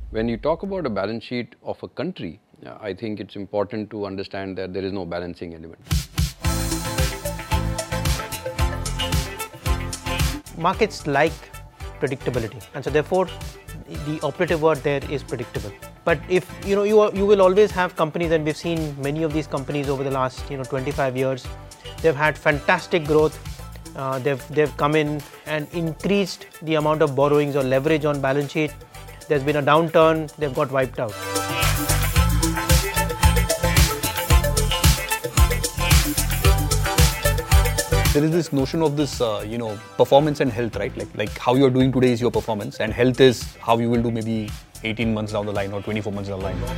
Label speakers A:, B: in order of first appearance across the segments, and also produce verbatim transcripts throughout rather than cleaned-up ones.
A: When you talk about a balance sheet of a country, uh, I think it's important to understand that there is no balancing element.
B: Markets like predictability, and so therefore the operative word there is predictable. But if you know you are, you will always have companies, and we've seen many of these companies over the last you know twenty-five years. They've had fantastic growth. Uh, they've they've come in and increased the amount of borrowings or leverage on balance sheet. There's been a downturn. They've got wiped out.
C: There is this notion of this, uh, you know, performance and health, right? Like, like how you're doing today is your performance, and health is how you will do maybe eighteen months down the line or twenty-four months down the line.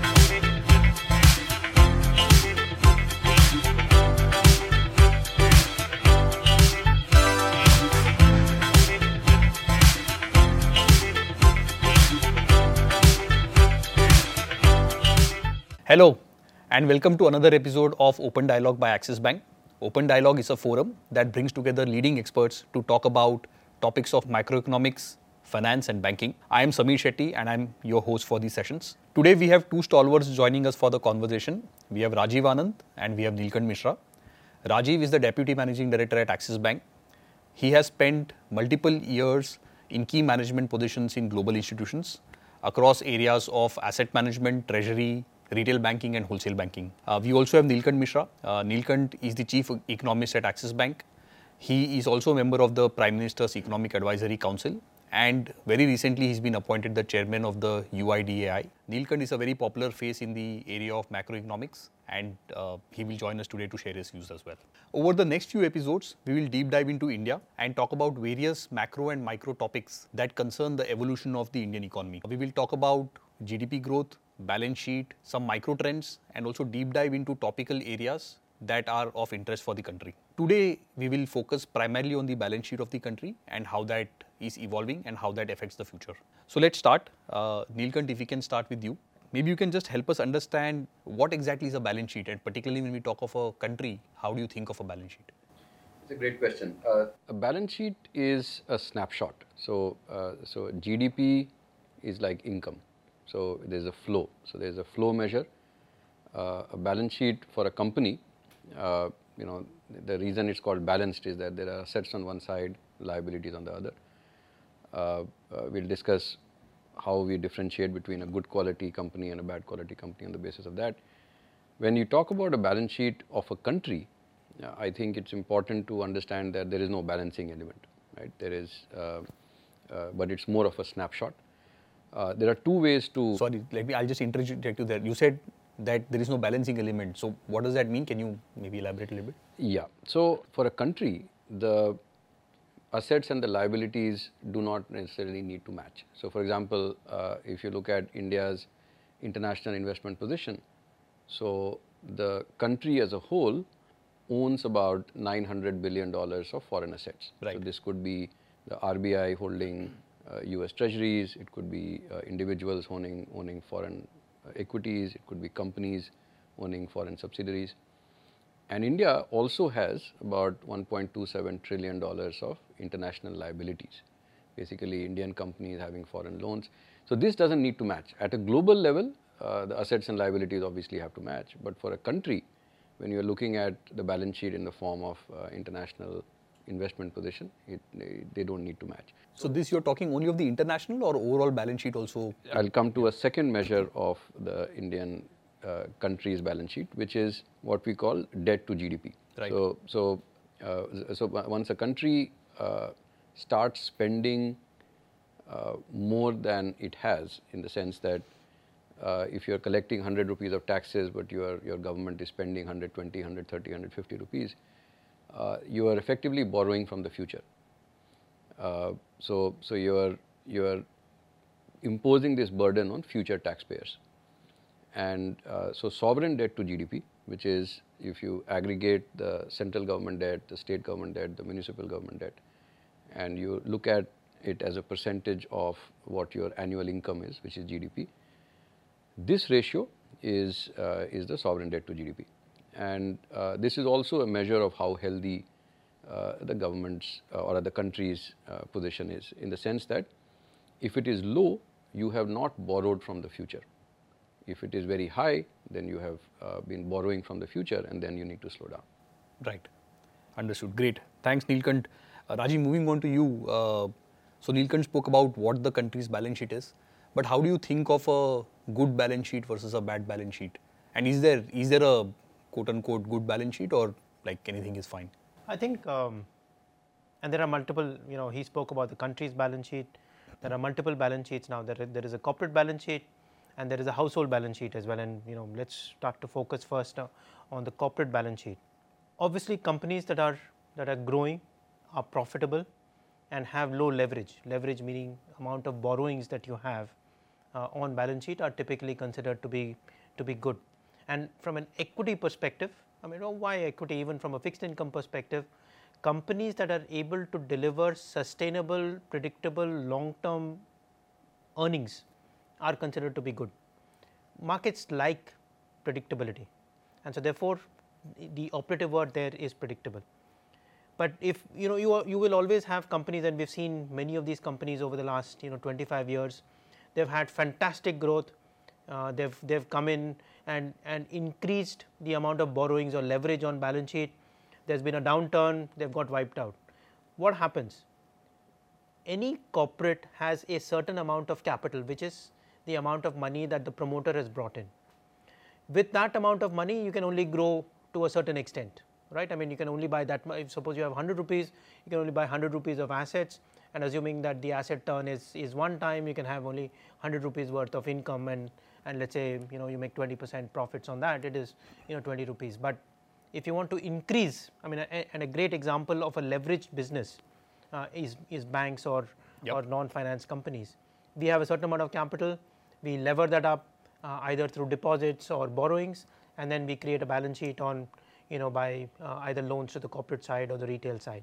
C: Hello, and welcome to another episode of Open Dialogue by Axis Bank. Open Dialogue is a forum that brings together leading experts to talk about topics of macroeconomics, finance and banking. I am Sameer Shetty and I'm your host for these sessions. Today we have two stalwarts joining us for the conversation. We have Rajiv Anand and we have Neelkant Mishra. Rajiv is the Deputy Managing Director at Axis Bank. He has spent multiple years in key management positions in global institutions across areas of asset management, treasury, retail banking and wholesale banking. Uh, we also have Neelkant Mishra. Uh, Neelkant is the Chief Economist at Axis Bank. He is also a member of the Prime Minister's Economic Advisory Council, and very recently he's been appointed the Chairman of the U I D A I. Neelkant is a very popular face in the area of macroeconomics, and uh, he will join us today to share his views as well. Over the next few episodes, we will deep dive into India and talk about various macro and micro topics that concern the evolution of the Indian economy. We will talk about G D P growth, balance sheet, some micro trends, and also deep dive into topical areas that are of interest for the country. Today, we will focus primarily on the balance sheet of the country and how that is evolving and how that affects the future. So let's start. Uh, Neelkant, if we can start with you. Maybe you can just help us understand what exactly is a balance sheet, and particularly when we talk of a country, how do you think of a balance sheet?
A: It's a great question. Uh, a balance sheet is a snapshot. So, uh, so G D P is like income. So there's a flow. So there's a flow measure. Uh, a balance sheet for a company, uh, you know, the reason it's called balanced is that there are assets on one side, liabilities on the other. Uh, uh, we'll discuss how we differentiate between a good quality company and a bad quality company on the basis of that. When you talk about a balance sheet of a country, uh, I think it's important to understand that there is no balancing element, right? There is, uh, uh, but it's more of a snapshot. Uh, there are two ways to...
C: Sorry, let me, I'll just interject you there. You said that there is no balancing element. So what does that mean? Can you maybe elaborate a little bit?
A: Yeah. So for a country, the assets and the liabilities do not necessarily need to match. So for example, uh, if you look at India's international investment position, so the country as a whole owns about nine hundred billion dollars of foreign assets.
C: Right.
A: So this could be the R B I holding uh, U S treasuries, it could be uh, individuals owning, owning foreign uh, equities, it could be companies owning foreign subsidiaries. And India also has about one point two seven trillion dollars of international liabilities. Basically, Indian companies having foreign loans. So this doesn't need to match. At a global level, uh, the assets and liabilities obviously have to match. But for a country, when you're looking at the balance sheet in the form of uh, international investment position, it, they don't need to match.
C: So this you're talking only of the international or overall balance sheet also?
A: I'll come to a second measure of the Indian uh, country's balance sheet, which is what we call debt to G D P.
C: Right.
A: So, so, uh, so once a country uh, starts spending uh, more than it has, in the sense that uh, if you're collecting one hundred rupees of taxes, but your your government is spending one hundred twenty, one hundred thirty, one hundred fifty rupees, uh, you are effectively borrowing from the future. Uh, so, so you are you are imposing this burden on future taxpayers. And uh, so sovereign debt to G D P, which is if you aggregate the central government debt, the state government debt, the municipal government debt, and you look at it as a percentage of what your annual income is, which is G D P, this ratio is, uh, is the sovereign debt to G D P. And uh, this is also a measure of how healthy uh, the government's uh, or the country's uh, position is, in the sense that if it is low, you have not borrowed from the future. If it is very high, then you have uh, been borrowing from the future, and then you need to slow down.
C: Right. Understood. Great. Thanks, Neelkant. Uh, Rajiv, moving on to you. Uh, so, Neelkant spoke about what the country's balance sheet is, but how do you think of a good balance sheet versus a bad balance sheet? And is there is there a quote-unquote good balance sheet, or like anything is fine?
B: I think, um, and there are multiple, you know, he spoke about the country's balance sheet. There are multiple balance sheets now. There, there is a corporate balance sheet, and there is a household balance sheet as well. And you know, let's start to focus first uh, on the corporate balance sheet. Obviously, companies that are that are growing, are profitable, and have low leverage. Leverage meaning amount of borrowings that you have uh, on balance sheet are typically considered to be to be good. And from an equity perspective, I mean, oh, why equity? Even from a fixed income perspective, companies that are able to deliver sustainable, predictable, long-term earnings are considered to be good. Markets like predictability, and so therefore, the operative word there is predictable. But if you know you are, you will always have companies, and we've seen many of these companies over the last you know twenty-five years. They've had fantastic growth. Uh, they've they've come in and and increased the amount of borrowings or leverage on balance sheet. There's been a downturn. They've got wiped out. What happens? Any corporate has a certain amount of capital, which is the amount of money that the promoter has brought in. With that amount of money, you can only grow to a certain extent, right? I mean, you can only buy that much. Suppose you have one hundred rupees, you can only buy one hundred rupees of assets, and assuming that the asset turn is is one time, you can have only one hundred rupees worth of income, and and let's say you know you make twenty percent profits on that, it is you know twenty rupees. But if you want to increase, I mean, a, and a great example of a leveraged business uh, is is banks or
C: Yep.
B: or non-finance companies. We have a certain amount of capital, we lever that up uh, either through deposits or borrowings, and then we create a balance sheet on you know by uh, either loans to the corporate side or the retail side.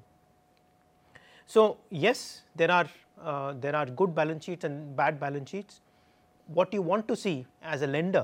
B: So yes, there are uh, there are good balance sheets and bad balance sheets. What you want to see as a lender,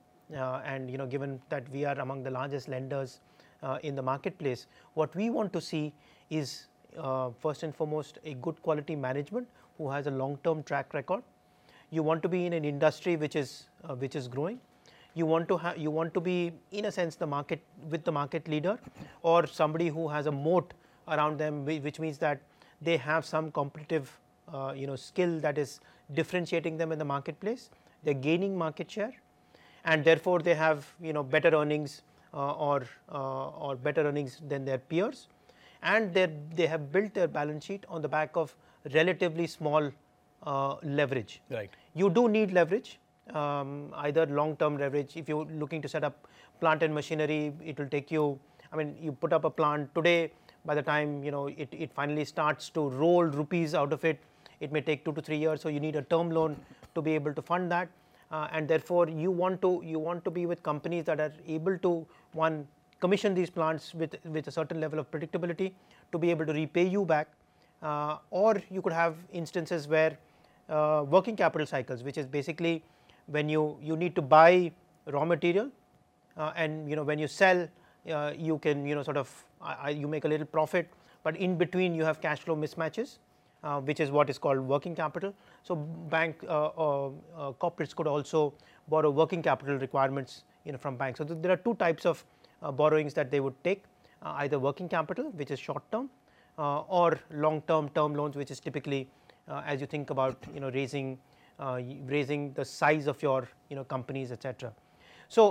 B: uh, and you know given that we are among the largest lenders uh, in the marketplace, what we want to see is uh, first and foremost a good quality management who has a long-term track record. You want to be in an industry which is uh, which is growing. You want to have you want to be in a sense the market with the market leader, or somebody who has a moat around them, which means that they have some competitive uh, you know skill that is differentiating them in the marketplace. They're gaining market share, and therefore they have you know better earnings uh, or uh, or better earnings than their peers, and they they have built their balance sheet on the back of relatively small uh, leverage.
C: Right.
B: You do need leverage, um, either long-term leverage. If you're looking to set up plant and machinery, it will take you. I mean, you put up a plant today. By the time you know it, it finally starts to roll rupees out of it, it may take two to three years. So you need a term loan to be able to fund that, uh, and therefore you want to you want to be with companies that are able to one commission these plants with with a certain level of predictability to be able to repay you back, uh, or you could have instances where uh, working capital cycles, which is basically when you you need to buy raw material, uh, and you know when you sell. Uh, you can you know sort of uh, you make a little profit, but in between you have cash flow mismatches, uh, which is what is called working capital. So bank uh, uh, uh, corporates could also borrow working capital requirements you know from banks. So th there are two types of uh, borrowings that they would take, uh, either working capital, which is short term, uh, or long term term loans, which is typically uh, as you think about you know raising uh, raising the size of your you know companies, et cetera. So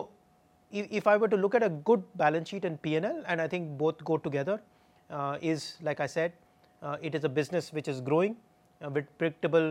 B: if I were to look at a good balance sheet and P and L, and I think both go together, uh, is like I said, uh, it is a business which is growing uh, with predictable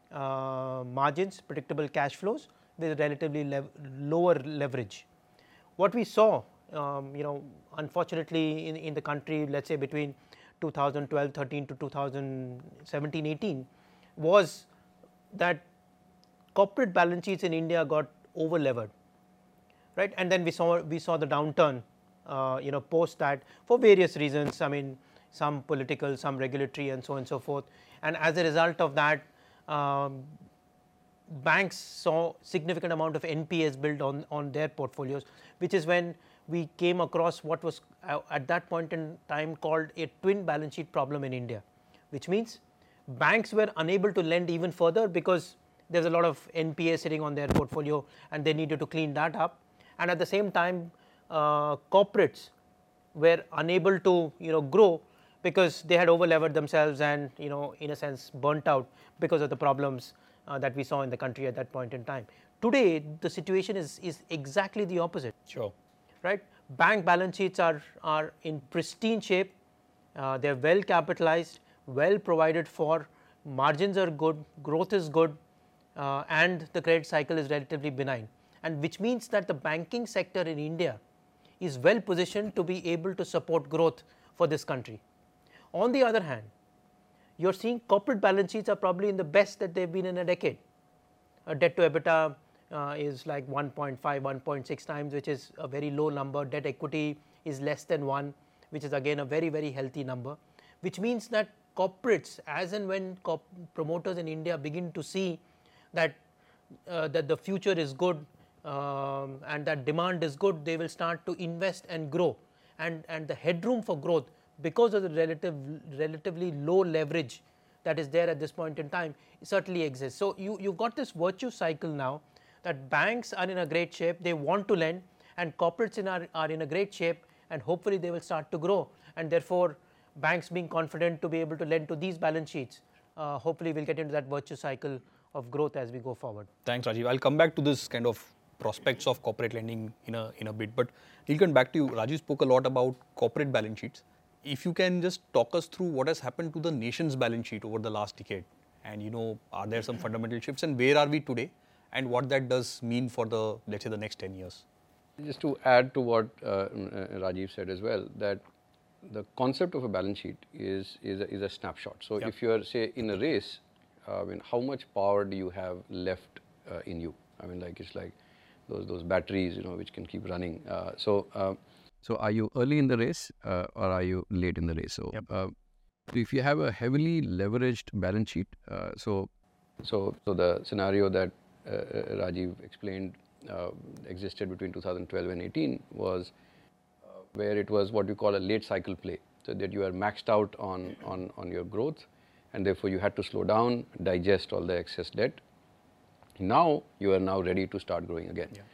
B: uh, margins, predictable cash flows with relatively lev lower leverage. What we saw, um, you know, unfortunately in, in the country, let's say between two thousand twelve thirteen to two thousand seventeen eighteen, was that corporate balance sheets in India got over levered. Right, and then we saw we saw the downturn, uh, you know, post that for various reasons. I mean, some political, some regulatory, and so on and so forth. And as a result of that, um, banks saw significant amount of N P S built on on their portfolios, which is when we came across what was uh, at that point in time called a twin balance sheet problem in India, which means banks were unable to lend even further because there's a lot of N P A sitting on their portfolio, and they needed to clean that up. And at the same time, uh, corporates were unable to you know grow because they had over-levered themselves and you know in a sense burnt out because of the problems uh, that we saw in the country at that point in time. Today, the situation is is exactly the opposite.
C: Sure.
B: Right? Bank balance sheets are are in pristine shape. Uh, they are well capitalized, well provided for. Margins are good, growth is good, uh, and the credit cycle is relatively benign. And which means that the banking sector in India is well positioned to be able to support growth for this country. On the other hand, you are seeing corporate balance sheets are probably in the best that they have been in a decade. A debt to EBITDA uh, is like one point five, one point six times, which is a very low number. Debt equity is less than one, which is again a very, very healthy number, which means that corporates, as and when promoters in India begin to see that uh, that the future is good um, and that demand is good, they will start to invest and grow. And, and the headroom for growth, because of the relative, relatively low leverage that is there at this point in time, certainly exists. So, you, you've got this virtuous cycle now that banks are in a great shape, they want to lend, and corporates in are, are in a great shape, and hopefully they will start to grow, and therefore banks being confident to be able to lend to these balance sheets, uh, hopefully we'll get into that virtuous cycle of growth as we go forward.
C: Thanks, Rajiv. I'll come back to this kind of prospects of corporate lending in a in a bit, but Neelkanth, back to you. Rajiv spoke a lot about corporate balance sheets. If you can just talk us through what has happened to the nation's balance sheet over the last decade, and you know, are there some fundamental shifts, and where are we today, and what that does mean for the, let's say, the next ten years?
A: Just to add to what uh, Rajiv said as well, that the concept of a balance sheet is is a, is a snapshot. So yep. if you are, say, in a race, uh, I mean, how much power do you have left uh, in you? I mean, like it's like those those batteries, you know, which can keep running. Uh, so uh, so are you early in the race uh, or are you late in the race? So yep. uh, if you have a heavily leveraged balance sheet, uh, so so so the scenario that uh, Rajiv explained uh, existed between two thousand twelve and eighteen was where it was what we call a late cycle play, so that you are maxed out on, on, on your growth, and therefore you had to slow down, digest all the excess debt. Now you are now ready to start growing again. Yeah.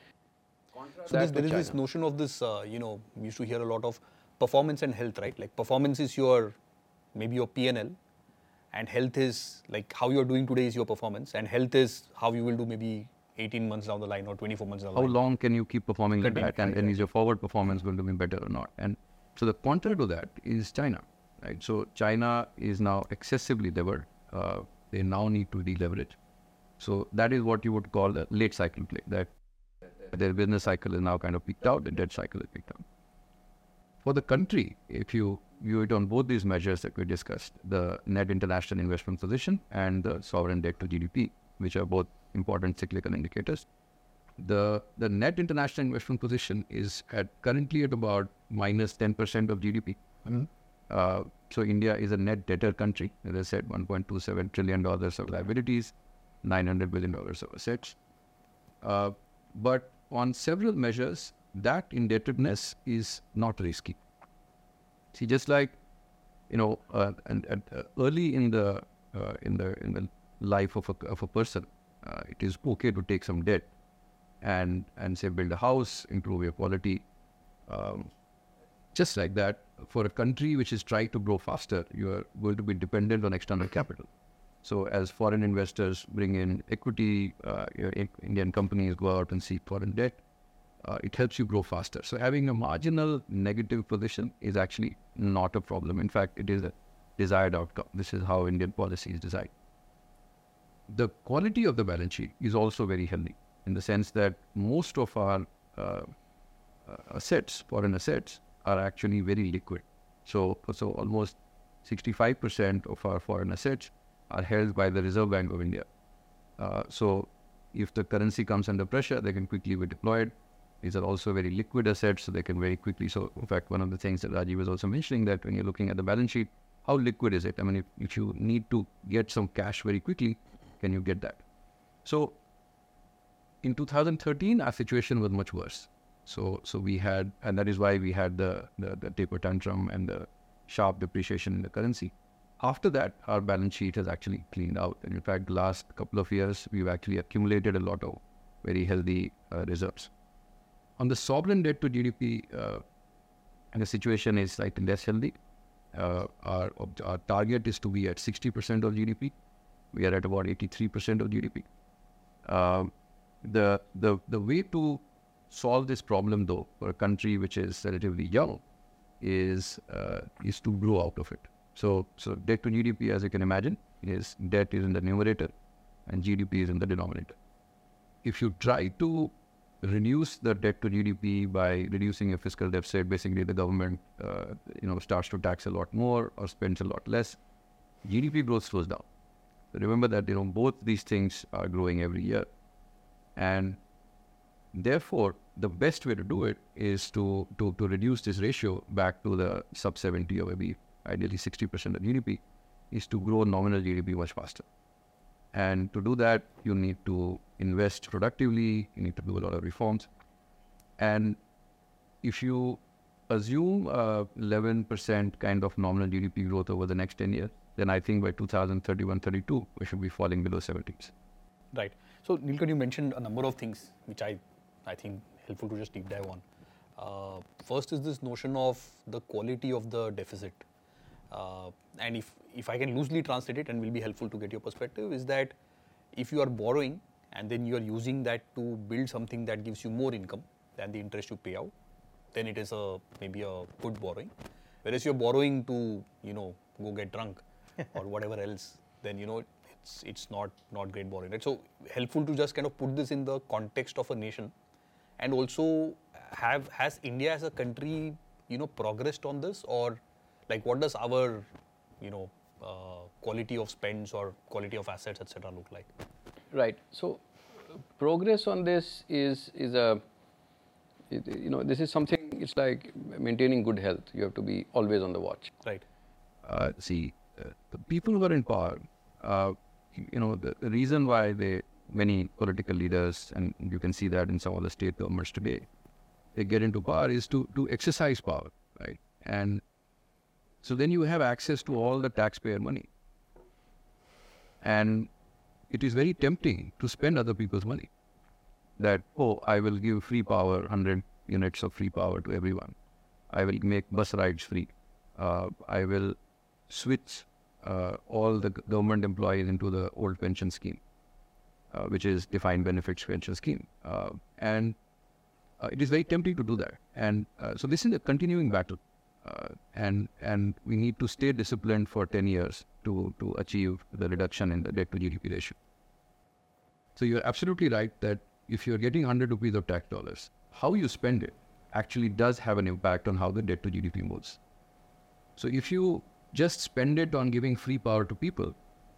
C: So this, there is China. This notion of this, uh, you know, we used to hear a lot of performance and health, right? Like performance is your, maybe your P and L, and health is like how you are doing today is your performance, and health is how you will do maybe eighteen months down the line or twenty-four months down the
A: How
C: line.
A: How long can you keep performing like that, and, and is your forward performance going to be better or not? And so the counter to that is China, right? So China is now excessively levered. Uh, they now need to deleverage. So that is what you would call a late cycle play, that their business cycle is now kind of peaked out, the debt cycle is peaked out. For the country, if you view it on both these measures that we discussed, the net international investment position and the sovereign debt to G D P, which are both important cyclical indicators. The the net international investment position is at currently at about minus ten percent of G D P. Mm-hmm. Uh, so India is a net debtor country. As I said, one point two seven trillion dollars of liabilities, nine hundred billion dollars of assets. Uh, but on several measures, that indebtedness is not risky. See, just like, you know, uh, and, and uh, early in the uh, in the in the life of a of a person, uh, it is okay to take some debt and and say build a house, improve your quality. Um, just like that, for a country which is trying to grow faster, you are going to be dependent on external capital. So as foreign investors bring in equity, uh, your Indian companies go out and seek foreign debt. Uh, it helps you grow faster. So having a marginal negative position is actually not a problem. In fact, it is a desired outcome. This is how Indian policy is designed. The quality of the balance sheet is also very healthy, in the sense that most of our uh, uh, assets, foreign assets, are actually very liquid. So, so almost sixty-five percent of our foreign assets are held by the Reserve Bank of India. Uh, so if the currency comes under pressure, they can quickly be deployed. These are also very liquid assets, so they can very quickly. So in fact, one of the things that Rajiv was also mentioning, that when you're looking at the balance sheet, how liquid is it? I mean, if, if you need to get some cash very quickly, can you get that? So in two thousand thirteen, our situation was much worse. So so we had, and that is why we had the, the, the taper tantrum and the sharp depreciation in the currency. after that, our balance sheet has actually cleaned out. And in fact, the last couple of years, we've actually accumulated a lot of very healthy uh, reserves. On the sovereign debt to G D P, uh, and the situation is slightly less healthy. Uh, our, our target is to be at sixty percent of G D P. We are at about eighty-three percent of G D P. Um, the, the, the way to solve this problem, though, for a country which is relatively young, is uh, is to grow out of it. So, so debt to G D P, as you can imagine, is debt is in the numerator and G D P is in the denominator. If you try to reduce the debt to G D P by reducing your fiscal deficit, basically the government, uh, you know, starts to tax a lot more or spends a lot less, G D P growth slows down. So remember that, you know, both these things are growing every year, and therefore the best way to do it is to to to reduce this ratio back to the sub seventy or maybe ideally sixty percent of G D P, is to grow nominal G D P much faster. And to do that, you need to invest productively, you need to do a lot of reforms. And if you assume uh, eleven percent kind of nominal G D P growth over the next ten years, then I think by two thousand thirty-one thirty-two, we should be falling below seventy percent.
C: Right. So, Nilkant, you mentioned a number of things which I, I think helpful to just deep dive on. Uh, first is this notion of the quality of the deficit. Uh, and if, if I can loosely translate it and will be helpful to get your perspective, is that if you are borrowing and then you are using that to build something that gives you more income than the interest you pay out, then it is a maybe a good borrowing. Whereas you're borrowing to, you know, go get drunk or whatever else, then, you know, it's it's not, not great borrowing. Right? So helpful to just kind of put this in the context of a nation, and also have, has India as a country, you know, progressed on this, or like what does our, you know, uh, quality of spends or quality of assets, et cetera look like?
A: Right. So progress on this is is a, it, you know, this is something, it's like maintaining good health. You have to be always on the watch.
C: Right.
A: Uh, see, uh, the people who are in power, uh, you know, the, the reason why they, many political leaders, and you can see that in some of the state governments today, they get into power is to, to exercise power, right? And so then you have access to all the taxpayer money. And it is very tempting to spend other people's money. That, oh, I will give free power, one hundred units of free power to everyone. I will make bus rides free. Uh, I will switch uh, all the government employees into the old pension scheme, uh, which is defined benefits pension scheme. Uh, and uh, it is very tempting to do that. And uh, so this is a continuing battle. Uh, and and we need to stay disciplined for ten years to, to achieve the reduction in the debt to G D P ratio. So you're absolutely right that if you're getting one hundred rupees of tax dollars, how you spend it actually does have an impact on how the debt to G D P moves. So if you just spend it on giving free power to people,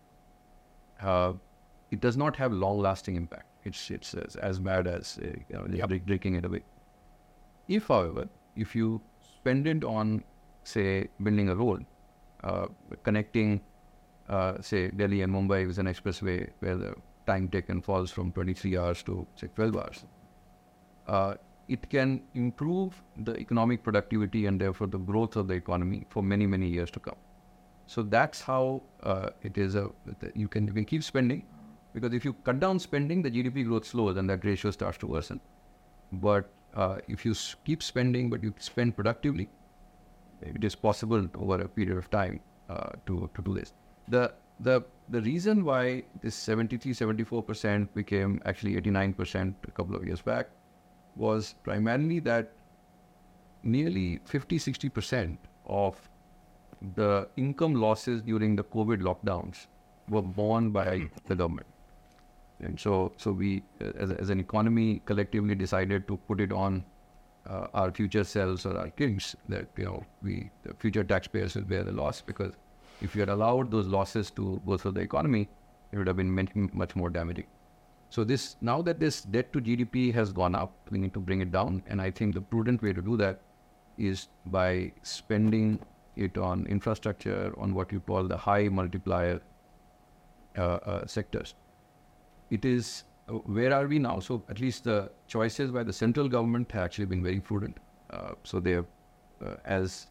A: uh, it does not have long-lasting impact. It's it's as, as bad as uh, you know, yep. drinking it away. If, however, if you spend it on, say, building a road, uh, connecting, uh, say, Delhi and Mumbai with an expressway where the time taken falls from twenty-three hours to, say, twelve hours, uh, it can improve the economic productivity and therefore the growth of the economy for many, many years to come. So that's how uh, it is. A, you can you can keep spending, because if you cut down spending, the G D P growth slows and that ratio starts to worsen. But uh, if you keep spending, but you spend productively, it is possible over a period of time uh, to, to do this. The the the reason why this seventy-three, seventy-four percent became actually eighty-nine percent a couple of years back was primarily that nearly fifty, sixty percent of the income losses during the COVID lockdowns were borne by the government. And so, so we, as, as an economy, collectively decided to put it on uh, our future selves or our kids, that, you know, we, the future taxpayers will bear the loss, because if you had allowed those losses to go through the economy, it would have been much, much more damaging. So this, now that this debt to G D P has gone up, we need to bring it down. And I think the prudent way to do that is by spending it on infrastructure, on what you call the high multiplier uh, uh, sectors. It is, uh, where are we now? So at least the choices by the central government have actually been very prudent. Uh, so they have, uh, as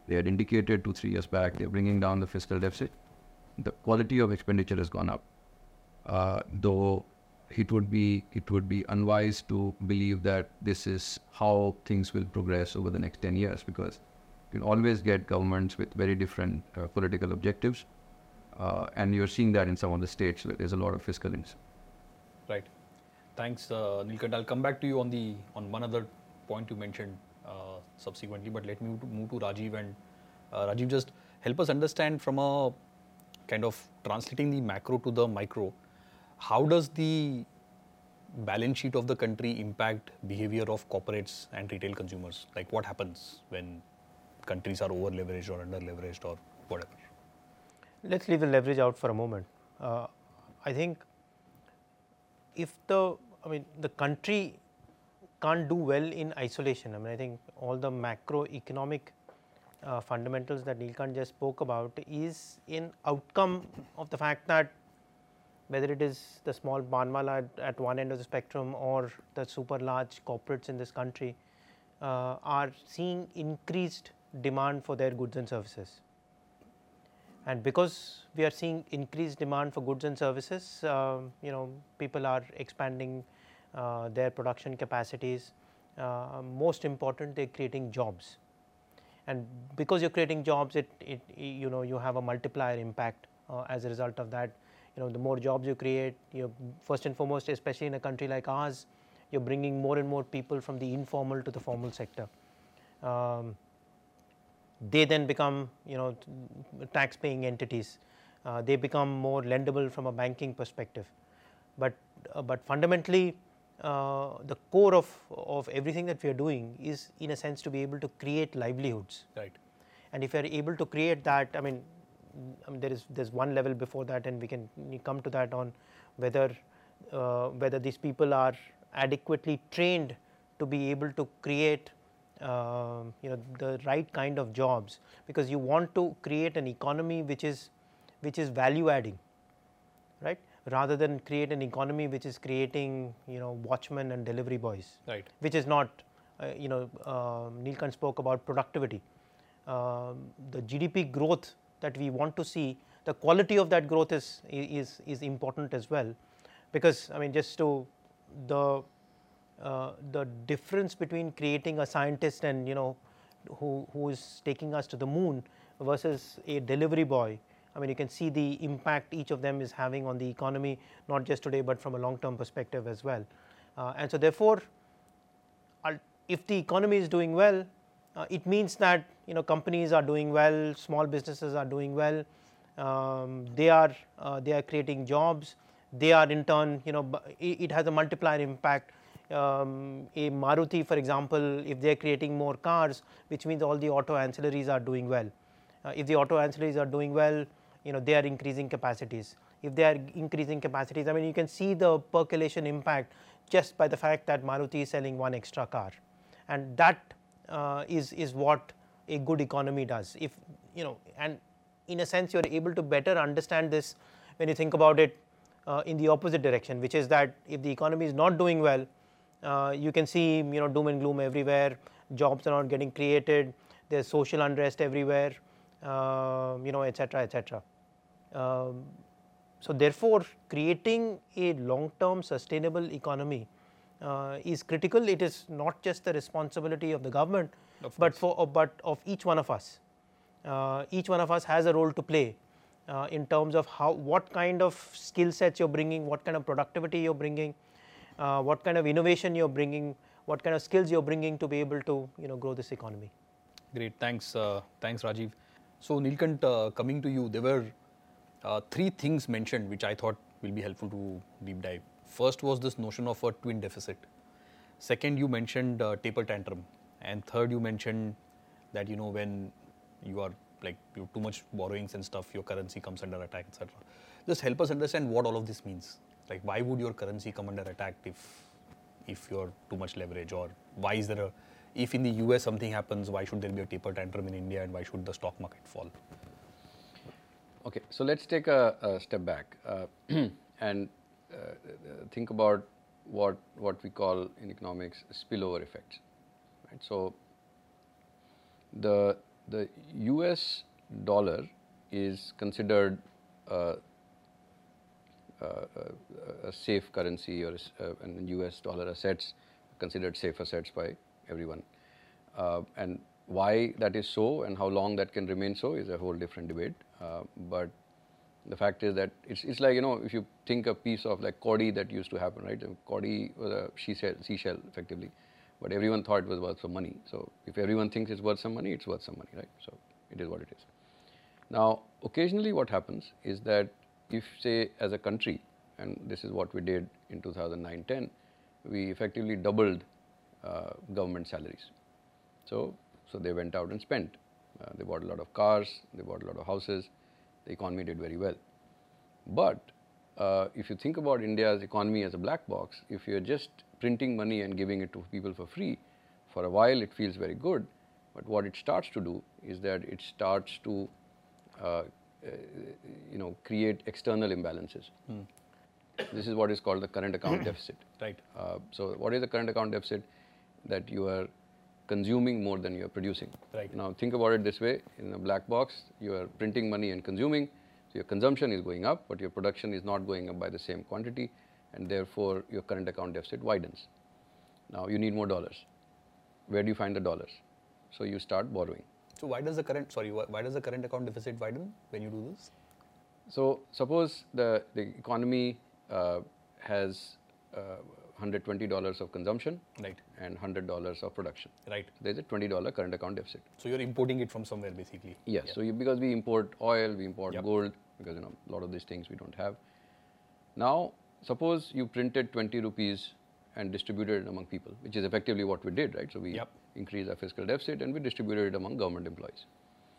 A: They had indicated two, three years back they're bringing down the fiscal deficit. The quality of expenditure has gone up, uh, though it would be it would be unwise to believe that this is how things will progress over the next ten years, because you can always get governments with very different uh, political objectives, uh, and you're seeing that in some of the states where there's a lot of fiscal ins.
C: Right. Thanks, uh, Nilkant. I'll come back to you on the on one other point you mentioned uh, subsequently, but let me move to, move to Rajiv and uh, Rajiv, just help us understand from a kind of translating the macro to the micro. How does the balance sheet of the country impact behavior of corporates and retail consumers? Like what happens when countries are over leveraged or under leveraged or whatever?
B: Let's leave the leverage out for a moment. Uh, I think if the, I mean, the country can't do well in isolation. I mean, I think all the macroeconomic uh, fundamentals that Nilkant just spoke about is an outcome of the fact that whether it is the small banwala at, at one end of the spectrum or the super large corporates in this country uh, are seeing increased demand for their goods and services. And because we are seeing increased demand for goods and services, uh, you know, people are expanding uh, their production capacities. Uh, most important, they're creating jobs. And because you're creating jobs, it, it you know, you have a multiplier impact uh, as a result of that. You know, the more jobs you create, you first and foremost, especially in a country like ours, you're bringing more and more people from the informal to the formal sector. Um, they then become, you know, tax-paying entities. Uh, they become more lendable from a banking perspective. But uh, but fundamentally, uh, the core of of everything that we are doing is, in a sense, to be able to create livelihoods.
C: Right.
B: And if you are able to create that, I mean, I mean, there is there's one level before that, and we can come to that on whether uh, whether these people are adequately trained to be able to create uh, you know the right kind of jobs, because you want to create an economy which is which is value adding, right, rather than create an economy which is creating you know watchmen and delivery boys,
C: right,
B: which is not uh, you know uh, Nilkant spoke about productivity, uh, the G D P growth that we want to see, the quality of that growth is is is important as well, because I mean just to the uh, the difference between creating a scientist and you know who who is taking us to the moon versus a delivery boy. I mean you can see the impact each of them is having on the economy, not just today but from a long term perspective as well. Uh, and so therefore, if the economy is doing well, Uh, it means that you know companies are doing well, small businesses are doing well, um, they are uh, they are creating jobs, they are in turn you know it, it has a multiplier impact. Um, a Maruti, for example, if they are creating more cars, which means all the auto ancillaries are doing well. Uh, if the auto ancillaries are doing well, you know they are increasing capacities. If they are increasing capacities, I mean you can see the percolation impact just by the fact that Maruti is selling one extra car, and that Uh, is is what a good economy does. If you know, and in a sense, you are able to better understand this when you think about it uh, in the opposite direction, which is that if the economy is not doing well, uh, you can see you know doom and gloom everywhere. Jobs are not getting created. There's social unrest everywhere, uh, you know, et cetera, et cetera. Um, so therefore, creating a long-term sustainable economy Uh, is critical. It is not just the responsibility of the government,
C: of
B: but for uh, but of each one of us. Uh, each one of us has a role to play uh, in terms of how what kind of skill sets you're bringing, what kind of productivity you're bringing, uh, what kind of innovation you're bringing, what kind of skills you're bringing to be able to you know grow this economy.
C: Great, thanks, uh, thanks Rajiv. So Nilkant, uh, coming to you, there were uh, three things mentioned which I thought will be helpful to deep dive. First was this notion of a twin deficit. Second, you mentioned uh, taper tantrum, and third, you mentioned that you know when you are like you too much borrowings and stuff, your currency comes under attack, et cetera. Just help us understand what all of this means. Like, why would your currency come under attack if if you're too much leverage, or why is there a if in the U S something happens, why should there be a taper tantrum in India, and why should the stock market fall?
A: Okay, so let's take a, a step back uh, and. Uh, think about what what we call in economics spillover effects, right? So the the U S dollar is considered uh, uh, a safe currency, or uh, and U S dollar assets considered safe assets by everyone. Uh, and why that is so and how long that can remain so is a whole different debate. Uh, but the fact is that it's, it's like, you know, if you think a piece of like Cody that used to happen, right? Cody was a seashell, seashell effectively, but everyone thought it was worth some money. So if everyone thinks it's worth some money, it's worth some money, right? So it is what it is. Now, occasionally what happens is that if, say, as a country, and this is what we did in two thousand nine ten, we effectively doubled uh, government salaries. So, so they went out and spent. Uh, they bought a lot of cars, they bought a lot of houses, the economy did very well. But uh, if you think about India's economy as a black box, if you're just printing money and giving it to people for free, for a while it feels very good, but what it starts to do is that it starts to uh, uh, you know, create external imbalances. Hmm. This is what is called the current account deficit.
C: Right.
A: Uh, so what is the current account deficit? That you are consuming more than you are producing.
C: Right.
A: Now think about it this way, in a black box, you are printing money and consuming, so your consumption is going up, but your production is not going up by the same quantity, and therefore your current account deficit widens. Now you need more dollars. Where do you find the dollars? So you start borrowing.
C: So why does the current, sorry, why does the current account deficit widen when you do this?
A: So suppose the, the economy uh, has uh, one hundred twenty dollars of consumption,
C: right,
A: and one hundred dollars of production.
C: Right.
A: So there's a twenty dollars current account deficit.
C: So you're importing it from somewhere basically.
A: Yes.
C: Yeah.
A: So you, because we import oil, we import
C: yep.
A: gold, because you know a lot of these things we don't have. Now suppose you printed twenty rupees and distributed it among people, which is effectively what we did, right? So we
C: yep.
A: increased our fiscal deficit and we distributed it among government employees.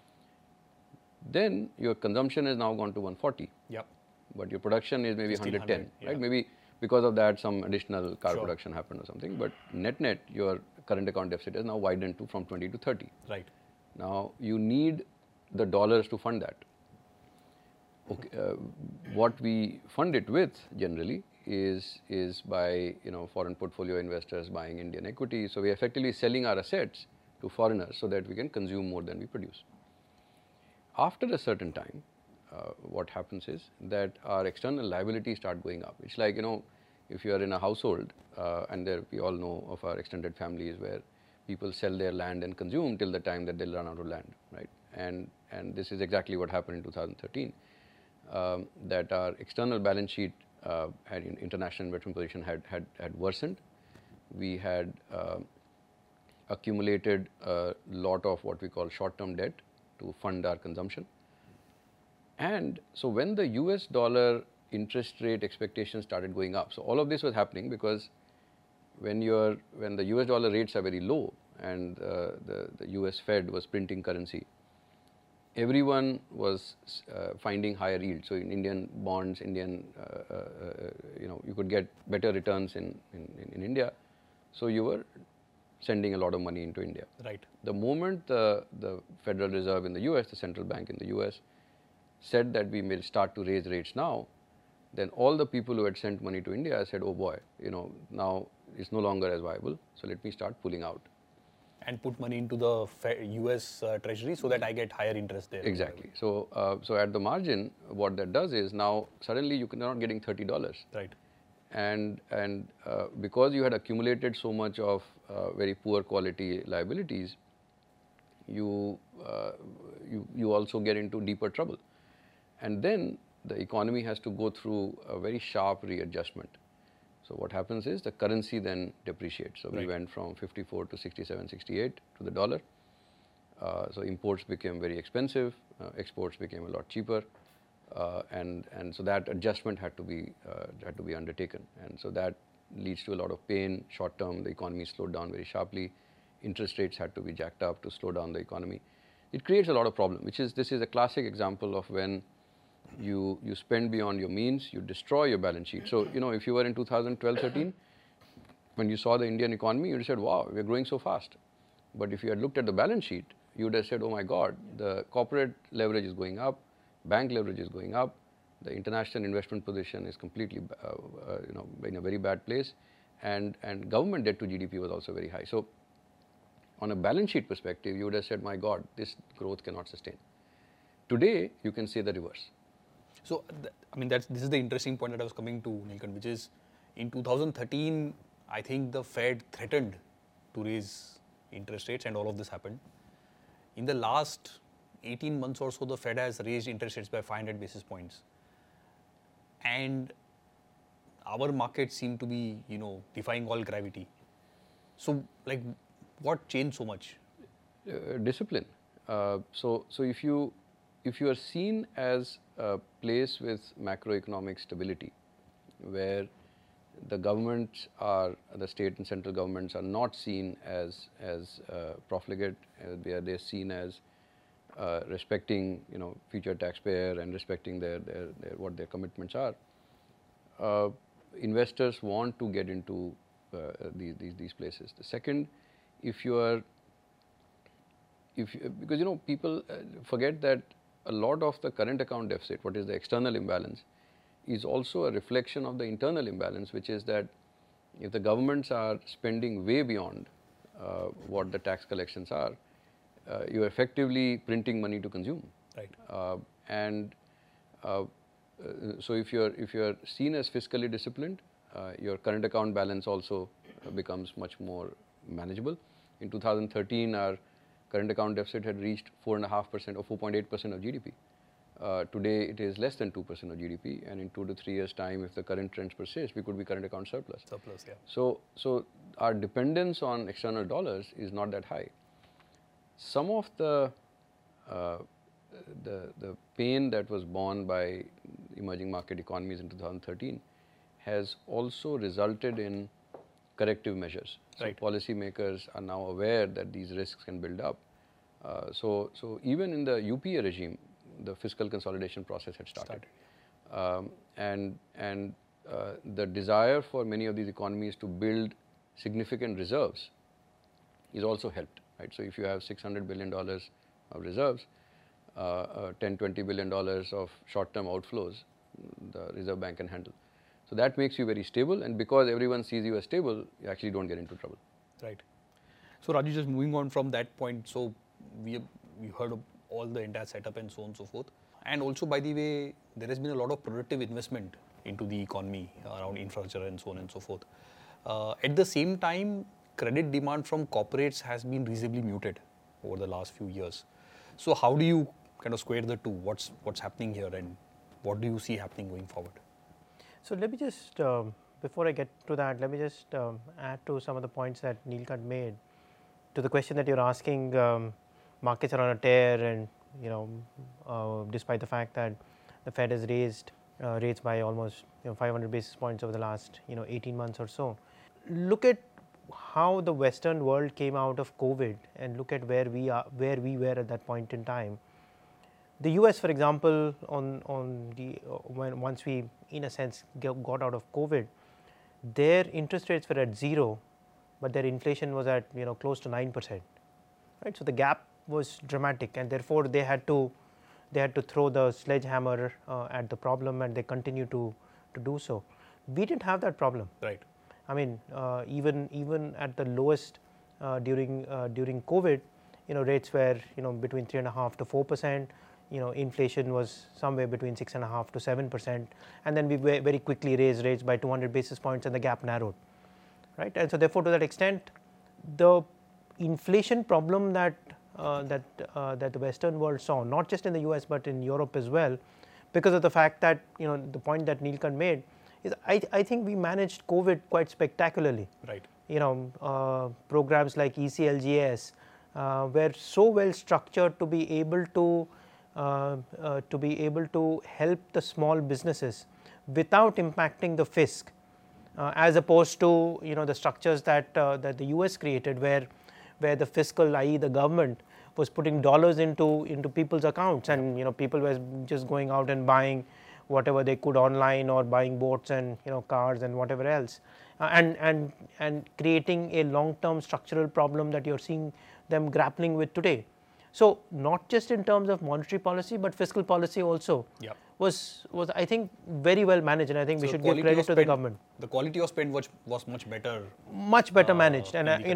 A: Then your consumption has now gone to one forty.
C: Yep.
A: But your production is maybe one hundred ten,
C: one hundred,
A: right?
C: yeah.
A: Maybe because of that some additional car
C: sure.
A: production happened or something. But net net, your current account deficit has now widened to from twenty to thirty.
C: Right.
A: Now you need the dollars to fund that. Okay, uh, what we fund it with generally is is by you know foreign portfolio investors buying Indian equity. So we are effectively selling our assets to foreigners so that we can consume more than we produce. After a certain time, uh, what happens is that our external liabilities start going up. It's like you know if you are in a household uh, and there we all know of our extended families where people sell their land and consume till the time that they'll run out of land, right? And and this is exactly what happened in two thousand thirteen. Um, that our external balance sheet uh, had in international investment position had, had, had worsened. We had uh, accumulated a lot of what we call short-term debt to fund our consumption. And so when the U S dollar interest rate expectations started going up, so all of this was happening because when you're, when the U S dollar rates are very low and uh, the, the U S Fed was printing currency, everyone was uh, finding higher yield. So in Indian bonds, Indian, uh, uh, you know, you could get better returns in, in, in India. So you were sending a lot of money into India.
C: Right.
A: The moment the, the Federal Reserve in the U S, the central bank in the U S, said that we may start to raise rates now, then all the people who had sent money to India said, oh boy, you know, now it's no longer as viable, so let me start pulling out.
C: And put money into the U S uh, Treasury so that I get higher interest there.
A: Exactly. So, uh, so at the margin, what that does is now suddenly you are not getting thirty dollars.
C: Right.
A: And and uh, because you had accumulated so much of uh, very poor quality liabilities, you uh, you you also get into deeper trouble. And then the economy has to go through a very sharp readjustment. So what happens is the currency then depreciates. So right. we went from fifty-four to sixty-seven, sixty-eight to the dollar. Uh, so imports became very expensive, uh, exports became a lot cheaper, uh, and and so that adjustment had to be uh, had to be undertaken. And so that leads to a lot of pain. Short term, the economy slowed down very sharply. Interest rates had to be jacked up to slow down the economy. It creates a lot of problem. Which is this is a classic example of when you you spend beyond your means, you destroy your balance sheet. So, you know, if you were in two thousand twelve, thirteen, when you saw the Indian economy, you would have said, wow, we're growing so fast. But if you had looked at the balance sheet, you would have said, oh my God, the corporate leverage is going up, bank leverage is going up, the international investment position is completely, uh, uh, you know, in a very bad place, and, and government debt to G D P was also very high. So, on a balance sheet perspective, you would have said, my God, this growth cannot sustain. Today, you can say the reverse.
C: So, th- I mean, that's, this is the interesting point that I was coming to, Neelkant, which is in two thousand thirteen, I think the Fed threatened to raise interest rates and all of this happened. In the last eighteen months or so, the Fed has raised interest rates by five hundred basis points. And our markets seem to be, you know, defying all gravity. So, like, what changed so much?
A: Uh, discipline. Uh, so, so if you if you are seen as a place with macroeconomic stability, where the governments are, the state and central governments are not seen as as uh, profligate, uh, where they're seen as uh, respecting, you know, future taxpayer and respecting their, their, their what their commitments are. Uh, investors want to get into uh, these, these these places. The second, if you are, if you, because you know people uh, forget that a lot of the current account deficit, what is the external imbalance, is also a reflection of the internal imbalance, which is that if the governments are spending way beyond uh, what the tax collections are, uh, you are effectively printing money to consume.
C: Right.
A: Uh, and uh, uh, so if you're if you're seen as fiscally disciplined, uh, your current account balance also uh, becomes much more manageable. In two thousand thirteen, our current account deficit had reached four and a half percent or four point eight percent of G D P. Uh, today it is less than two percent of G D P, and in two to three years' time, if the current trends persist, we could be current account surplus.
C: Surplus, yeah.
A: So, so our dependence on external dollars is not that high. Some of the uh, the the pain that was borne by emerging market economies in two thousand thirteen has also resulted in corrective measures. So
C: right.
A: policymakers are now aware that these risks can build up. Uh, so, so even in the U P A regime, the fiscal consolidation process had started, started. Um, and and uh, the desire for many of these economies to build significant reserves is also helped, right? So if you have six hundred billion dollars of reserves, uh, uh, ten, twenty billion dollars of short-term outflows, the Reserve Bank can handle. So that makes you very stable, and because everyone sees you as stable, you actually don't get into trouble.
C: Right. So Raju, just moving on from that point, so we we heard of all the entire setup and so on and so forth. And also, by the way, there has been a lot of productive investment into the economy around infrastructure and so on and so forth. Uh, at the same time, credit demand from corporates has been reasonably muted over the last few years. So how do you kind of square the two? What's what's happening here, and what do you see happening going forward?
B: So let me just, um, before I get to that, let me just um, add to some of the points that Neelkant made to the question that you're asking. Um, markets are on a tear, and you know, uh, despite the fact that the Fed has raised uh, rates by almost you know, five hundred basis points over the last you know eighteen months or so. Look at how the Western world came out of COVID, and look at where we are, where we were at that point in time. The U S, for example, on on the uh, when once we in a sense got out of COVID, their interest rates were at zero, but their inflation was at you know close to nine percent, right? So the gap was dramatic, and therefore they had to they had to throw the sledgehammer uh, at the problem, and they continue to to do so. We didn't have that problem.
C: Right.
B: I mean, uh, even even at the lowest uh, during uh, during COVID, you know, rates were you know between three and a half to four percent. You know, inflation was somewhere between six and a half to seven percent, and then we very quickly raised rates by two hundred basis points, and the gap narrowed, right? And so, therefore, to that extent, the inflation problem that uh, that uh, that the Western world saw, not just in the U S but in Europe as well, because of the fact that you know the point that Neelkant made is, I I think we managed COVID quite spectacularly.
C: Right.
B: You know, uh, programs like E C L G S uh, were so well structured to be able to Uh, uh, to be able to help the small businesses without impacting the fisc, uh, as opposed to you know the structures that uh, that the U S created, where where the fiscal, that is the government, was putting dollars into into people's accounts, and you know people were just going out and buying whatever they could online, or buying boats and you know cars and whatever else, uh, and and and creating a long-term structural problem that you're seeing them grappling with today. So not just in terms of monetary policy, but fiscal policy also
C: yep.
B: was was I think very well managed, and I think
C: so
B: we should give credit to
C: spend,
B: the government.
C: The quality of spend was was much better.
B: Much better uh, managed, and uh, you know,
C: yeah.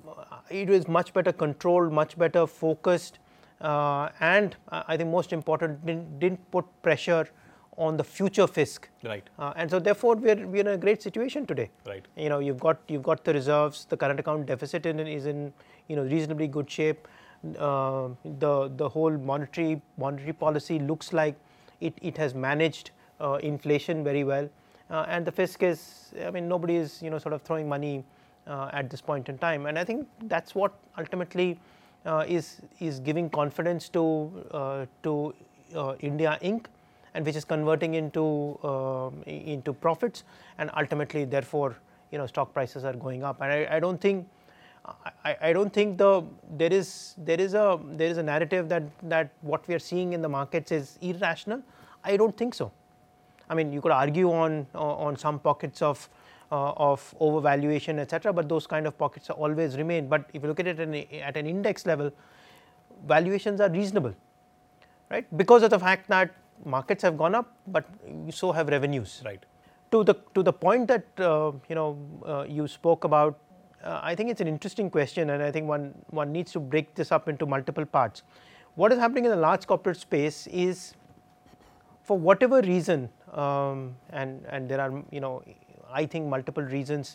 B: it was much better controlled, much better focused, uh, and uh, I think most important, didn't, didn't put pressure on the future fisc.
C: Right.
B: Uh, and so therefore we're we're in a great situation today.
C: Right.
B: You know, you've got you've got the reserves, the current account deficit in, is in you know reasonably good shape. Uh, the the whole monetary monetary policy looks like it, it has managed uh, inflation very well, uh, and the fisc is, I mean, nobody is you know sort of throwing money uh, at this point in time, and I think that's what ultimately uh, is is giving confidence to uh, to uh, India Incorporated, and which is converting into uh, into profits, and ultimately therefore you know stock prices are going up, and I, I don't think. I, I don't think the there is there is a there is a narrative that that what we are seeing in the markets is irrational. I don't think so. I mean, you could argue on uh, on some pockets of uh, of overvaluation, et cetera, but those kind of pockets always remain. But if you look at it in, at an index level, valuations are reasonable, right? Because of the fact that markets have gone up, but so have revenues.
C: Right.
B: To the to the point that uh, you know uh, you spoke about. Uh, I think it's an interesting question, and I think one, one needs to break this up into multiple parts. What is happening in the large corporate space is, for whatever reason, um, and, and there are, you know, I think multiple reasons,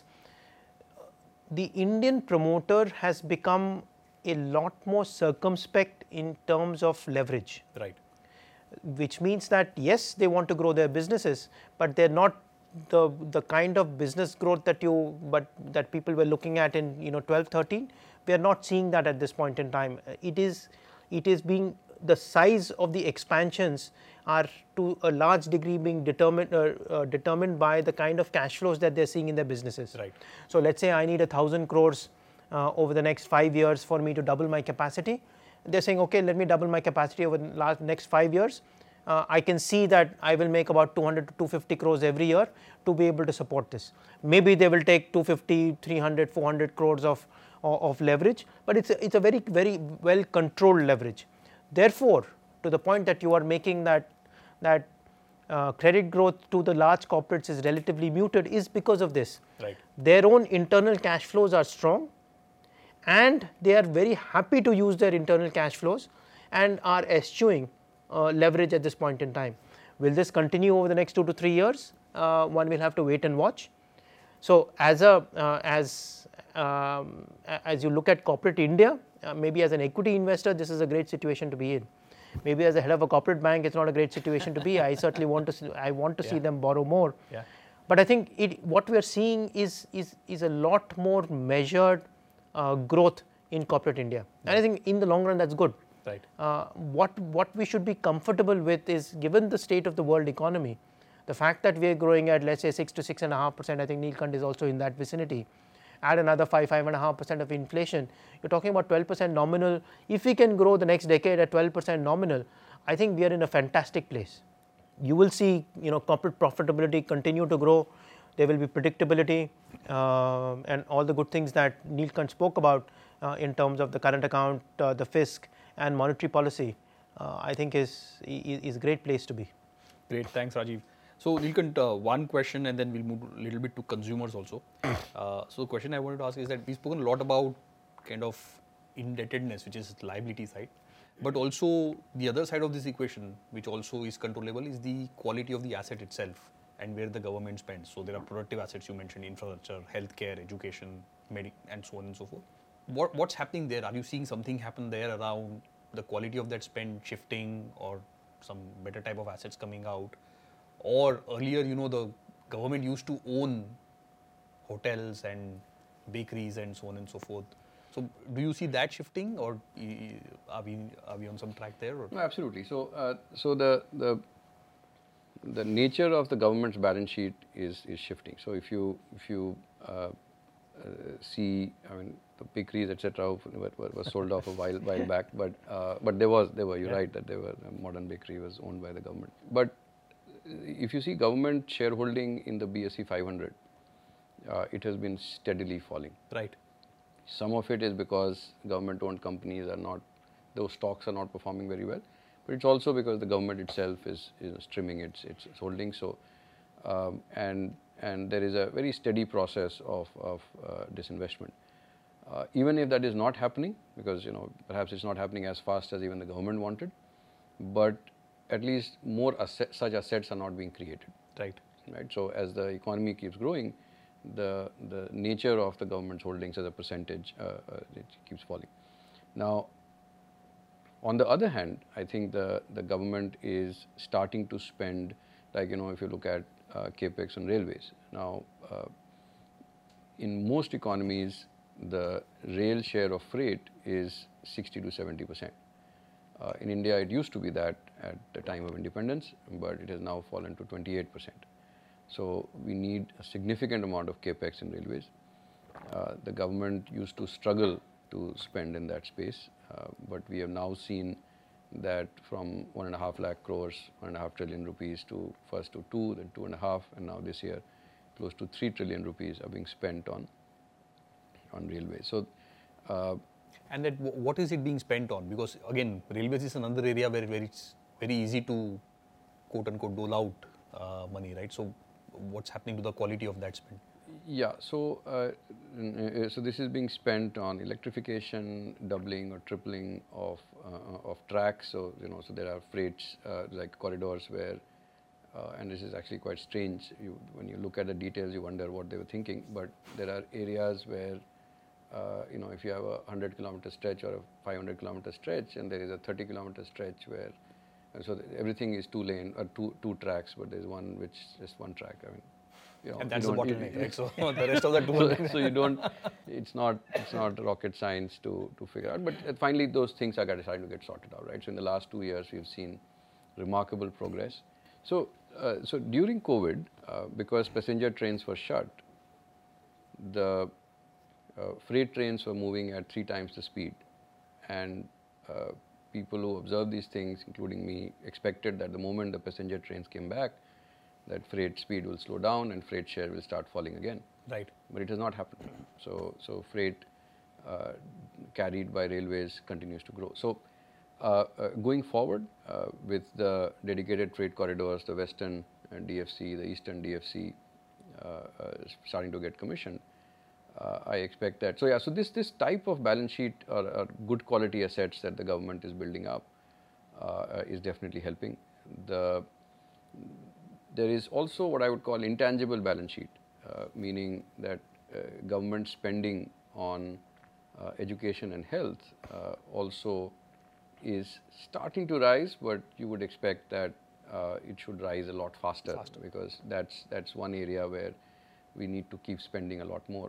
B: the Indian promoter has become a lot more circumspect in terms of leverage.
C: Right.
B: Which means that yes, they want to grow their businesses, but they're not the the kind of business growth that you but that people were looking at in you know twelve, thirteen, we are not seeing that at this point in time. It is it is being, the size of the expansions are to a large degree being determined uh, uh, determined by the kind of cash flows that they're seeing in their businesses.
C: Right.
B: So let's say I need a thousand crores uh, over the next five years for me to double my capacity. They're saying, okay, let me double my capacity over the last next five years. Uh, I can see that I will make about two hundred to two hundred fifty crores every year to be able to support this. Maybe they will take two hundred fifty, three hundred, four hundred crores of, of, of leverage, but it's a, it's a very, very well controlled leverage. Therefore, to the point that you are making, that, that uh, credit growth to the large corporates is relatively muted, is because of this.
C: Right.
B: Their own internal cash flows are strong, and they are very happy to use their internal cash flows and are eschewing Uh, leverage at this point in time. Will this continue over the next two to three years? Uh, one will have to wait and watch. So, as a uh, as um, as you look at corporate India, uh, maybe as an equity investor, this is a great situation to be in. Maybe as the head of a corporate bank, it's not a great situation to be. I certainly want to see, I want to yeah. see them borrow more.
C: Yeah.
B: But I think it, what we are seeing is is is a lot more measured uh, growth in corporate India, and I think in the long run that's good.
C: Right.
B: Uh, what what we should be comfortable with is, given the state of the world economy, the fact that we are growing at, let's say, six to six and a half percent. I think Neelkant is also in that vicinity. Add another five five and a half percent of inflation. You're talking about twelve percent nominal. If we can grow the next decade at twelve percent nominal, I think we are in a fantastic place. You will see, you know, corporate profitability continue to grow. There will be predictability uh, and all the good things that Neelkant spoke about uh, in terms of the current account, uh, the fisc, and monetary policy, uh, I think is, is is a great place to be.
C: Great, thanks Rajiv. So Neelkant, uh, one question and then we'll move a little bit to consumers also. Uh, so the question I wanted to ask is that we've spoken a lot about kind of indebtedness, which is liability side, but also the other side of this equation, which also is controllable, is the quality of the asset itself and where the government spends. So there are productive assets you mentioned, infrastructure, healthcare, education, medic, and so on and so forth. What, what's happening there? Are you seeing something happen there around the quality of that spend shifting, or some better type of assets coming out? Or earlier, you know, the government used to own hotels and bakeries and so on and so forth. So do you see that shifting, or are we are we on some track there? Or?
A: No, absolutely. So uh, so the the the nature of the government's balance sheet is is shifting. So if you if you uh, uh, see, I mean, the bakeries, et cetera, were sold off a while while back, but uh, but there was there were you're yeah. right that there were a modern bakery was owned by the government. But if you see government shareholding in the B S E five hundred, uh, it has been steadily falling.
C: Right.
A: Some of it is because government-owned companies are not, those stocks are not performing very well, but it's also because the government itself is is trimming its its, its holdings. So um, and and there is a very steady process of of uh, disinvestment. Uh, even if that is not happening, because you know perhaps it's not happening as fast as even the government wanted, but at least more asset, such assets are not being created.
C: Right.
A: Right. So as the economy keeps growing, the the nature of the government's holdings as a percentage uh, uh, it keeps falling. Now, on the other hand, I think the the government is starting to spend, like you know, if you look at uh, capex on railways now, uh, in most economies, the rail share of freight is sixty to seventy percent. Uh, in India, it used to be that at the time of independence, but it has now fallen to twenty-eight percent. So we need a significant amount of capex in railways. Uh, the government used to struggle to spend in that space, uh, but we have now seen that from one and a half lakh crores, one and a half trillion rupees to first to two, then two and a half, and now this year close to three trillion rupees are being spent on on railways. So. Uh,
C: And that w- what is it being spent on? Because again, railways is another area where, where it's very easy to quote unquote dole out uh, money, right? So what's happening to the quality of that spend?
A: Yeah, so uh, n- uh, so this is being spent on electrification, doubling or tripling of uh, of tracks. So you know, so there are freights uh, like corridors where, uh, and this is actually quite strange. You, when you look at the details, you wonder what they were thinking. But there are areas where, uh, you know, if you have a hundred kilometer stretch or a five hundred kilometer stretch, and there is a thirty kilometer stretch where, and so th- everything is two lane or two two tracks, but there is one which is just one track. I mean. You know,
C: And that's
A: you
C: the
A: don't-
C: bottleneck,
A: you-
C: right? So the rest of the two
A: so,
C: hundred.
A: so you don't. It's not. It's not rocket science to to figure out. But uh, finally, those things are get- starting to get sorted out, right? So in the last two years, we've seen remarkable progress. So uh, so during COVID, uh, because passenger trains were shut, the uh, freight trains were moving at three times the speed, and uh, people who observed these things, including me, expected that the moment the passenger trains came back, that freight speed will slow down and freight share will start falling again.
C: Right.
A: But it has not happened. So, so freight uh, carried by railways continues to grow. So, uh, uh, going forward uh, with the dedicated freight corridors, the Western uh, D F C, the Eastern D F C uh, uh, starting to get commissioned, uh, I expect that. So, yeah, so this, this type of balance sheet or, or good quality assets that the government is building up uh, uh, is definitely helping. The There is also what I would call intangible balance sheet, uh, meaning that uh, government spending on uh, education and health uh, also is starting to rise, but you would expect that uh, it should rise a lot faster,
C: Faster.
A: because that's that's one area where we need to keep spending a lot more.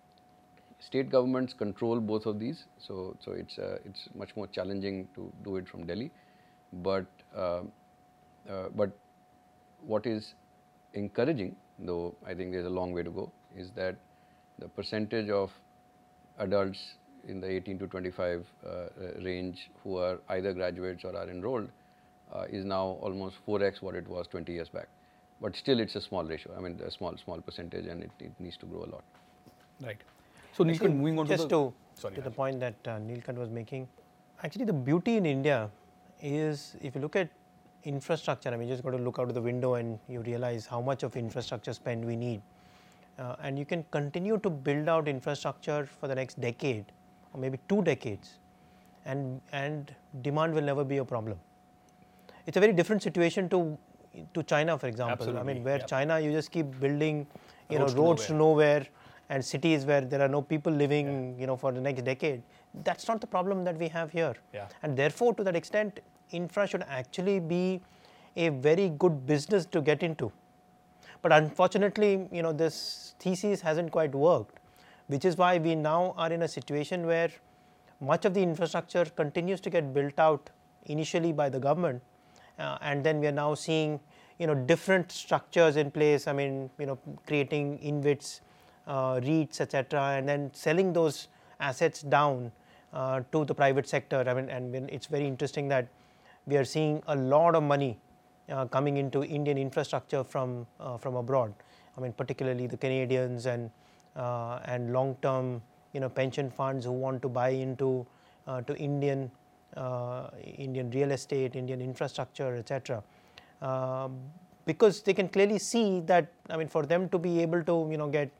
A: State governments control both of these, so so it's uh, it's much more challenging to do it from Delhi, but uh, uh, but what is encouraging, though I think there's a long way to go, is that the percentage of adults in the eighteen to twenty-five uh, range who are either graduates or are enrolled uh, is now almost four x what it was twenty years back. But still, it's a small ratio. I mean, a small small percentage, and it, it needs to grow a lot.
C: Right. So
B: Actually,
C: Neelkant, moving on
B: just
C: to the
B: to,
C: sorry,
B: to the
C: Raj.
B: point that uh, Neelkant was making, actually the beauty in India is, if you look at infrastructure, I mean, you just got to look out of the window and you realize how much of infrastructure spend we need. Uh, and you can continue to build out infrastructure for the next decade or maybe two decades, and, and demand will never be a problem. It's a very different situation to to China, for example. I
C: Absolutely,
B: mean, where
C: yep.
B: China, you just keep building, you
C: Roads to
B: know, roads to nowhere, and cities where there are no people living, you know, for the next decade. That's not the problem that we have here.
C: Yeah.
B: And therefore, to that extent, infra should actually be a very good business to get into. But unfortunately, you know, this thesis hasn't quite worked, which is why we now are in a situation where much of the infrastructure continues to get built out initially by the government, uh, and then we are now seeing, you know, different structures in place. I mean, you know, creating InvITs, uh, REITs, et cetera, and then selling those assets down uh, to the private sector. I mean, and when it's very interesting that we are seeing a lot of money uh, coming into Indian infrastructure from uh, from abroad. I mean, particularly the Canadians and uh, and long-term, you know, pension funds who want to buy into uh, to Indian uh, Indian real estate, Indian infrastructure, et cetera. Um, because they can clearly see that, I mean, for them to be able to, you know, get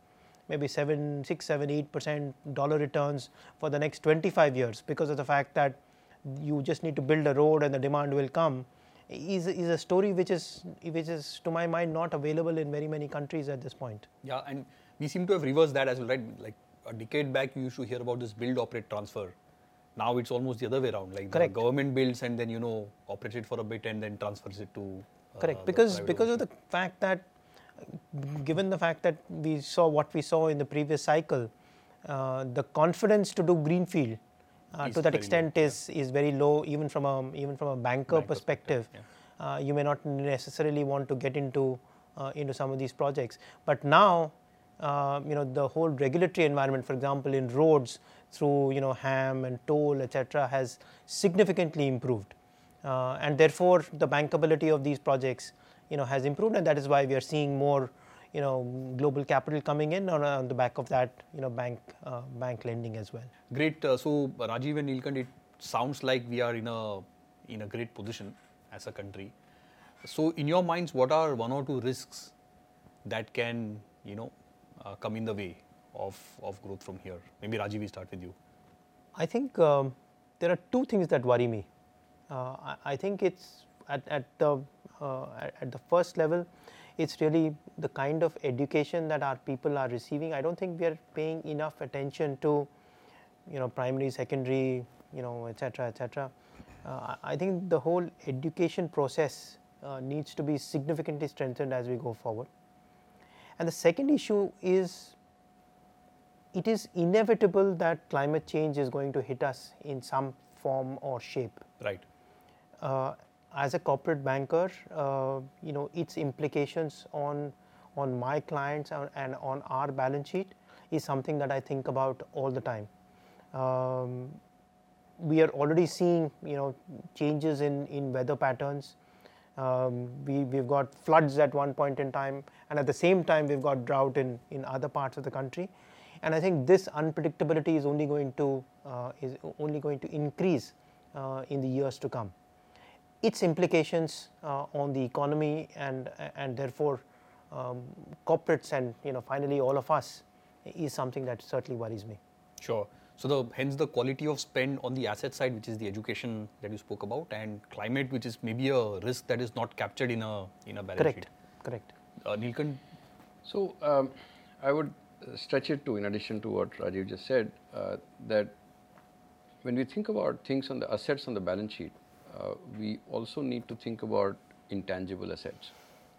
B: maybe seven, six, seven, eight percent dollar returns for the next twenty-five years because of the fact that you just need to build a road and the demand will come, is is a story which is which is to my mind not available in very many countries at this point.
C: Yeah, and we seem to have reversed that as well, right? Like a decade back, you used to hear about this build, operate, transfer. Now it's almost the other way around. Like
B: Correct.
C: the government builds and then you know operates it for a bit and then transfers it to. Uh,
B: Correct, because because of the fact that, given the fact that we saw what we saw in the previous cycle, uh, the confidence to do greenfield uh, to that extent low, is yeah. is very low, even from a even from a banker, banker perspective. perspective yeah. uh, you may not necessarily want to get into uh, into some of these projects, but now uh, you know the whole regulatory environment, for example, in roads through you know HAM and toll, et cetera, has significantly improved. Uh, and therefore, the bankability of these projects, you know, has improved, and that is why we are seeing more, you know, global capital coming in on, on the back of that, you know, bank uh, bank lending as well.
C: Great. Uh, so, Rajiv and Neelkant, it sounds like we are in a in a great position as a country. So, in your minds, what are one or two risks that can, you know, uh, come in the way of of growth from here? Maybe Rajiv, we start with you.
B: I think um, there are two things that worry me. Uh, I, I think it's at, at the uh, at the first level, it's really the kind of education that our people are receiving. I don't think we are paying enough attention to, you know, primary, secondary, you know, et cetera, et cetera. Uh, I think the whole education process uh, needs to be significantly strengthened as we go forward. And the second issue is, it is inevitable that climate change is going to hit us in some form or shape.
C: Right.
B: Uh, as a corporate banker, uh, you know, its implications on on my clients and on our balance sheet is something that I think about all the time. Um, we are already seeing, you know, changes in, in weather patterns. Um, we, we've got floods at one point in time, and at the same time we've got drought in, in other parts of the country. And I think this unpredictability is only going to uh, is only going to increase uh, in the years to come. Its implications uh, on the economy and and therefore um, corporates and you know finally all of us is something that certainly worries me.
C: Sure. So the hence the quality of spend on the asset side, which is the education that you spoke about, and climate, which is maybe a risk that is not captured in a in a balance
B: Correct.
C: sheet.
B: Correct.
C: Uh, Neelkant.
A: So um, I would stretch it to, in addition to what Rajiv just said, uh, that when we think about things on the assets on the balance sheet, uh, we also need to think about intangible assets.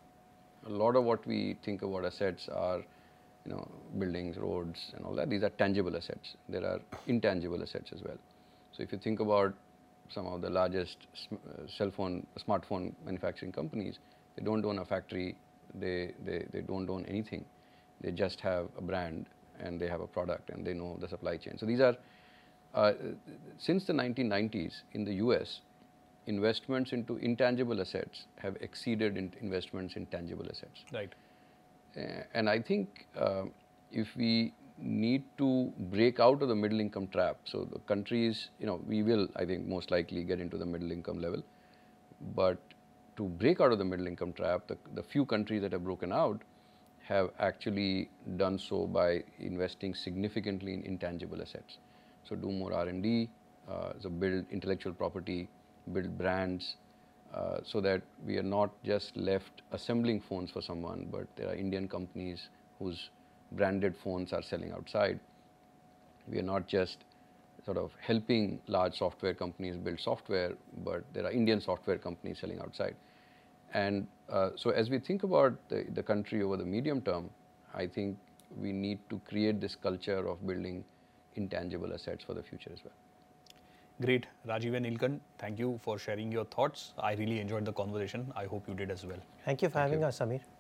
A: A lot of what we think about assets are, you know, buildings, roads, and all that. These are tangible assets. There are intangible assets as well. So if you think about some of the largest sm- uh, cell phone, smartphone manufacturing companies, they don't own a factory. They, they they don't own anything. They just have a brand and they have a product and they know the supply chain. So these are, uh, since the nineteen nineties in the U S, investments into intangible assets have exceeded in investments in tangible assets.
C: Right.
A: Uh, and I think uh, if we need to break out of the middle income trap, so the countries, you know, we will, I think, most likely get into the middle income level. But to break out of the middle income trap, the, the few countries that have broken out have actually done so by investing significantly in intangible assets. So do more R and D, uh, so build intellectual property, build brands, uh, so that we are not just left assembling phones for someone, but there are Indian companies whose branded phones are selling outside. We are not just sort of helping large software companies build software, but there are Indian software companies selling outside. And uh, so as we think about the, the country over the medium term, I think we need to create this culture of building intangible assets for the future as well.
C: Great. Rajiv and Neelkant, thank you for sharing your thoughts. I really enjoyed the conversation. I hope you did as well.
B: Thank you for
A: Thank
B: having
A: you.
B: us, Samir.